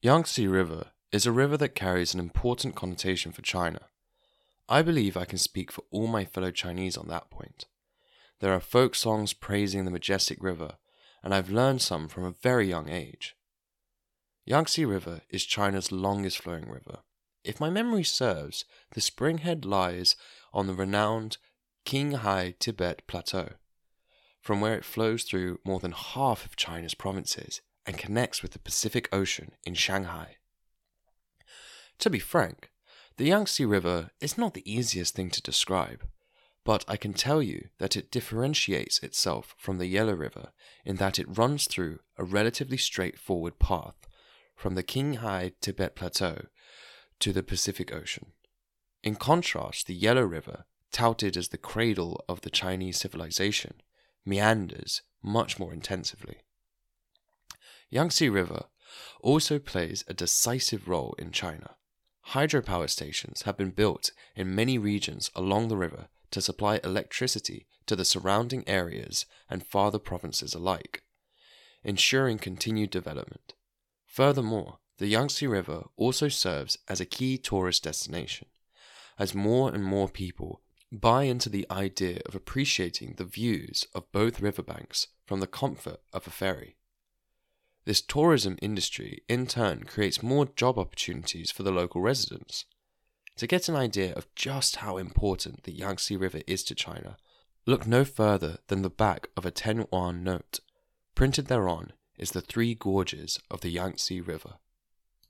Yangtze River is a river that carries an important connotation for China. I believe I can speak for all my fellow Chinese on that point. There are folk songs praising the majestic river, and I've learned some from a very young age. Yangtze River is China's longest flowing river. If my memory serves, the springhead lies on the renowned Qinghai Tibet Plateau, from where it flows through more than half of China's provinces and connects with the Pacific Ocean in Shanghai. To be frank, the Yangtze River is not the easiest thing to describe, but I can tell you that it differentiates itself from the Yellow River in that it runs through a relatively straightforward path from the Qinghai Tibet Plateau to the Pacific Ocean. In contrast, the Yellow River, touted as the cradle of the Chinese civilization, meanders much more intensively. Yangtze River also plays a decisive role in China. Hydropower stations have been built in many regions along the river to supply electricity to the surrounding areas and farther provinces alike, ensuring continued development. Furthermore, the Yangtze River also serves as a key tourist destination, as more and more people buy into the idea of appreciating the views of both riverbanks from the comfort of a ferry. This tourism industry, in turn, creates more job opportunities for the local residents. To get an idea of just how important the Yangtze River is to China, look no further than the back of a 10 yuan note. Printed thereon is the three gorges of the Yangtze River.